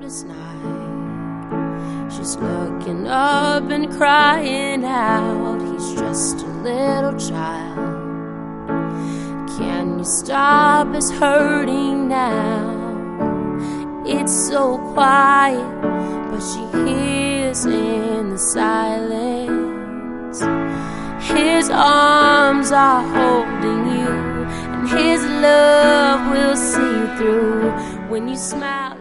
sleepless night. She's looking up and crying out. He's just a little child. Can you stop his hurting now? It's so quiet, but she hears in the silence. His arms are holding you, and his love will see you through. When you smile